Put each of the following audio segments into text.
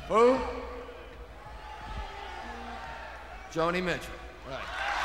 Who? Joni Mitchell. Right.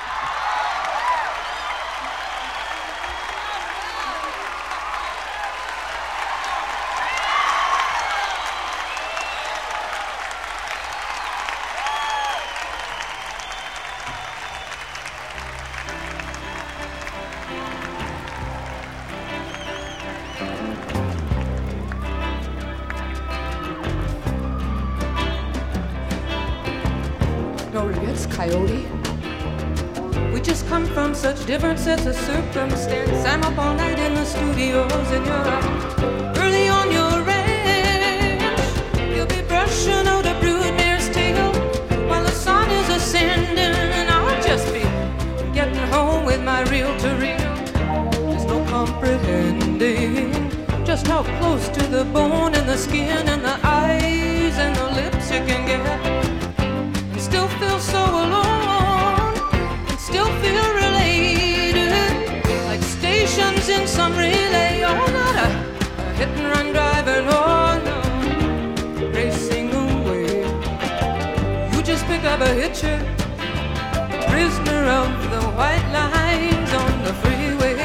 No regrets, Coyote. We just come from such different sets of circumstance. I'm up all night in the studios and you're out early on your ranch. You'll be brushing out a broodmare's tail while the sun is ascending, and I'll just be getting home with my reel-to-reel. There's no comprehending just how close to the bone and the skin and the eyes and the lips you can get. Still feel so alone, and still feel related, like stations in some relay. You're not a hit and run driver, no, no, racing away. You just pick up a hitcher, prisoner of the white lines on the freeway.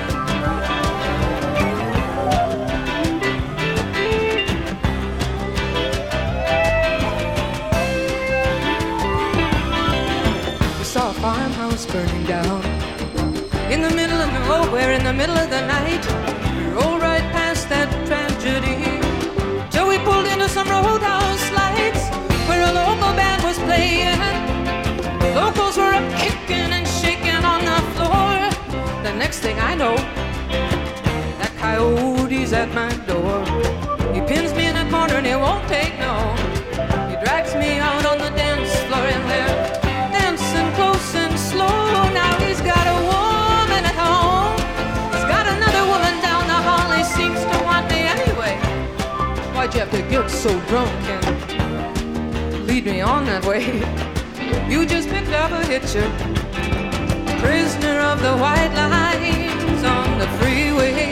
Saw a farmhouse burning down in the middle of nowhere, in the middle of the night. We rolled right past that tragedy till we pulled into some roadhouse lights where a local band was playing. Locals were up kicking and shaking on the floor. The next thing I know, that coyote's at my door. He pins me in a corner and he won't take no. He drags me out on the dance floor and there, close and slow. Now he's got a woman at home. He's got another woman down the hall. He seems to want me anyway. Why'd you have to get so drunk and lead me on that way? You just picked up a hitcher, prisoner of the white lines on the freeway.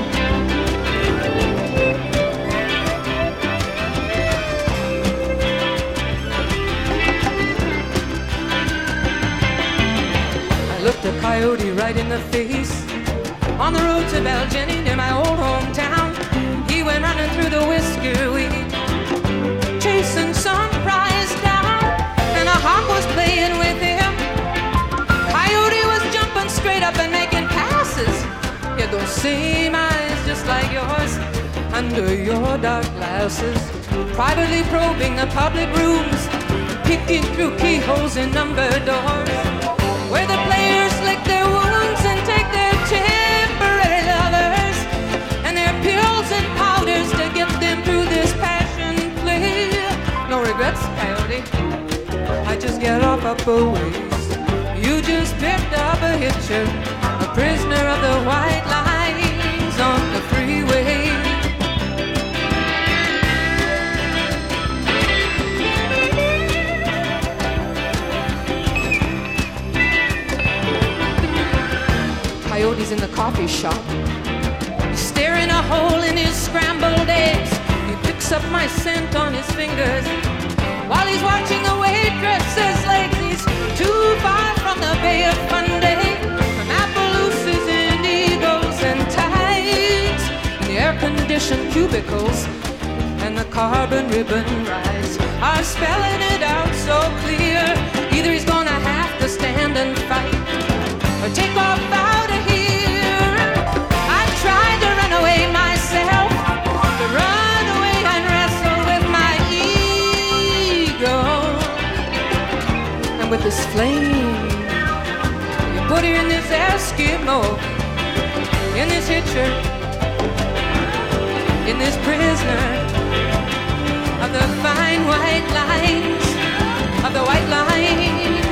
Looked a coyote right in the face on the road to Belgeny near my old hometown. He went running through the whisker weed, chasing some prize down, and a hawk was playing with him. Coyote was jumping straight up and making passes. He had those same eyes just like yours under your dark glasses, privately probing the public rooms, peeking through keyholes in numbered doors, where the players lick their wounds and take their temporary lovers and their pills and powders to get them through this passion play. No regrets, Coyote, I just get off up a ways. You just picked up a hitcher, a prisoner of the white lines on the freeway. Coyote's in the coffee shop, staring a hole in his scrambled eggs. He picks up my scent on his fingers while he's watching the waitress's legs. He's too far from the Bay of Fundy, from Appaloosas and Eagles and Tides, the air-conditioned cubicles and the carbon ribbon rides are spelling it out so clear. Either he's gonna have to stand and fight or take off out of here. I tried to run away myself, to run away and wrestle with my ego. And with this flame, you put her in this Eskimo, in this hitcher, in this prisoner of the fine white lines, of the white lines.